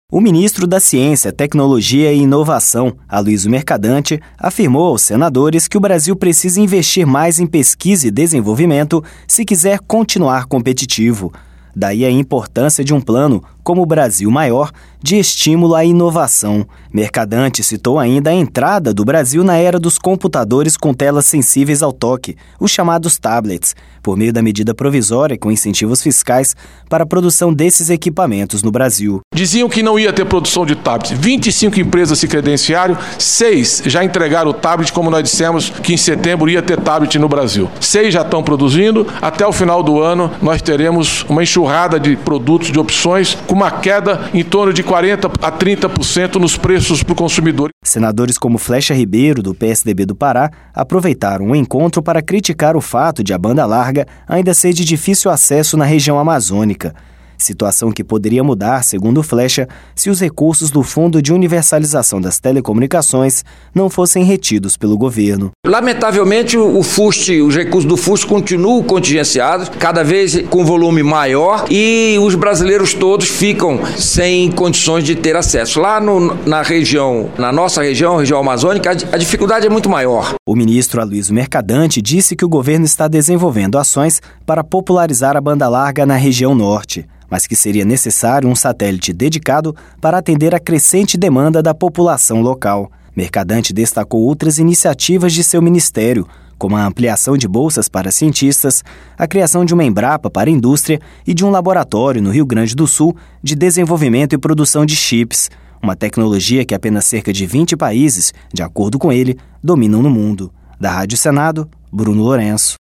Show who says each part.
Speaker 1: O ministro da Ciência, Tecnologia e Inovação, Aloysio Mercadante, afirmou aos senadores que o Brasil precisa investir mais em pesquisa e desenvolvimento se quiser continuar competitivo. Daí a importância de um plano, como o Brasil Maior, de estímulo à inovação. Mercadante citou ainda a entrada do Brasil na era dos computadores com telas sensíveis ao toque, os chamados tablets, por meio da medida provisória com incentivos fiscais para a produção desses equipamentos no Brasil.
Speaker 2: Diziam que não ia ter produção de tablets. 25 empresas se credenciaram, 6 já entregaram o tablet, como nós dissemos que em setembro ia ter tablet no Brasil. 6 já estão produzindo. Até o final do ano nós teremos uma enxurrada de produtos, de opções, com uma queda em torno de 40% a 30% nos preços para o consumidor.
Speaker 1: Senadores como Flecha Ribeiro, do PSDB do Pará, aproveitaram o encontro para criticar o fato de a banda larga ainda ser de difícil acesso na região amazônica. Situação que poderia mudar, segundo Flecha, se os recursos do Fundo de Universalização das Telecomunicações não fossem retidos pelo governo.
Speaker 3: Lamentavelmente, os recursos do FUST continuam contingenciados, cada vez com volume maior, e os brasileiros todos ficam sem condições de ter acesso. Lá na nossa região, a região amazônica, a dificuldade é muito maior.
Speaker 1: O ministro Aloysio Mercadante disse que o governo está desenvolvendo ações para popularizar a banda larga na região norte, mas que seria necessário um satélite dedicado para atender a crescente demanda da população local. Mercadante destacou outras iniciativas de seu ministério, como a ampliação de bolsas para cientistas, a criação de uma Embrapa para a indústria e de um laboratório no Rio Grande do Sul de desenvolvimento e produção de chips, uma tecnologia que apenas cerca de 20 países, de acordo com ele, dominam no mundo. Da Rádio Senado, Bruno Lourenço.